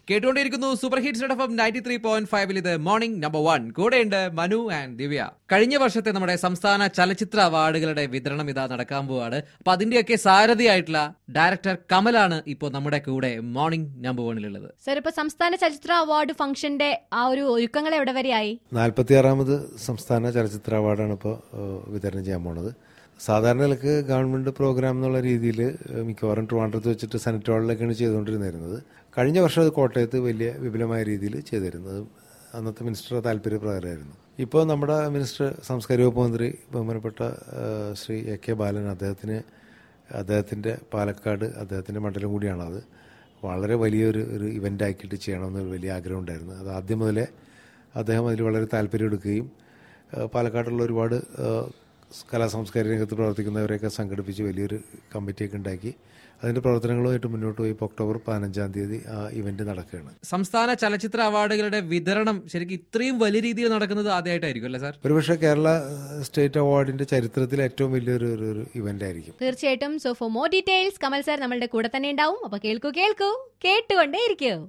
കേട്ടുകൊണ്ടിരിക്കുന്നു super hits FM 93.5 ഇത് morning number 1. കൂടെയുണ്ട് മനു ആൻഡ് ദിവ്യ. കഴിഞ്ഞ വർഷത്തെ നമ്മുടെ സംസ്ഥാന ചലച്ചിത്ര അവാർഡുകളുടെ വിതരണം ഇതാ നടക്കാൻ പോവാണ്. അപ്പൊ അതിന്റെയൊക്കെ സാരഥിയായിട്ടുള്ള ഡയറക്ടർ കമലാണ് ഇപ്പോൾ നമ്മുടെ കൂടെ മോർണിംഗ് നമ്പർ 1-ലുള്ളത്. സർ, ഇപ്പൊ സംസ്ഥാന ചലച്ചിത്ര അവാർഡ് ഫംഗ്ഷന്റെ ആ ഒരു ഒരുക്കങ്ങൾ എവിടെ വരെയായി? 46ാമത് സംസ്ഥാന ചലച്ചിത്ര അവാർഡാണ് ഇപ്പോൾ വിതരണം ചെയ്യാൻ പോണത്. സാധാരണ നിലക്ക് ഗവൺമെൻറ് പ്രോഗ്രാം എന്നുള്ള രീതിയിൽ മിക്കവാറും ട്രിവാൻഡ്രത്ത് വെച്ചിട്ട് സെനറ്റ് ഹാളിലൊക്കെയാണ് ചെയ്തുകൊണ്ടിരുന്നത്. കഴിഞ്ഞ വർഷം അത് കോട്ടയത്ത് വലിയ വിപുലമായ രീതിയിൽ ചെയ്തിരുന്നത് അന്നത്തെ മിനിസ്റ്റർ താല്പര്യപ്രകാരമായിരുന്നു. ഇപ്പോൾ നമ്മുടെ മിനിസ്റ്റർ സാംസ്കാരിക വകുപ്പ് മന്ത്രി ബഹുമാനപ്പെട്ട ശ്രീ എ കെ ബാലൻ അദ്ദേഹത്തിൻ്റെ പാലക്കാട് അദ്ദേഹത്തിൻ്റെ മണ്ഡലം കൂടിയാണത്. വളരെ വലിയൊരു ഇവൻ്റ് ആക്കിയിട്ട് ചെയ്യണമെന്നൊരു വലിയ ആഗ്രഹം ഉണ്ടായിരുന്നു. അത് ആദ്യം മുതലേ അദ്ദേഹം അതിൽ വളരെ താല്പര്യം എടുക്കുകയും പാലക്കാടുള്ള ഒരുപാട് കലാ സാംസ്കാരിക രംഗത്ത് പ്രവർത്തിക്കുന്നവരെയൊക്കെ സംഘടിപ്പിച്ച് വലിയൊരു കമ്മിറ്റിയൊക്കെ ഉണ്ടാക്കി അതിൻ്റെ പ്രവർത്തനങ്ങളുമായിട്ട് മുന്നോട്ട് പോയി. ഇപ്പോൾ ഒക്ടോബർ 15-ാം തീയതി ആ ഇവന്റ് നടക്കുകയാണ്. സംസ്ഥാന ചലച്ചിത്ര അവാർഡുകളുടെ വിതരണം ശരിക്കും ഇത്രയും വലിയ രീതിയിൽ നടക്കുന്നത് ആദ്യമായിട്ടായിരിക്കും അല്ലേ സാർ? ഒരുപക്ഷെ കേരള സ്റ്റേറ്റ് അവാർഡിന്റെ ചരിത്രത്തിൽ ഏറ്റവും വലിയൊരു ഇവന്റ് ആയിരിക്കും തീർച്ചയായിട്ടും. So for more details Kamal sir നമ്മളുടെ കൂടെ തന്നെ ഉണ്ടാവും. അപ്പൊ കേൾക്കൂ കേട്ടുകൊണ്ടേ ഇരിക്കൂ.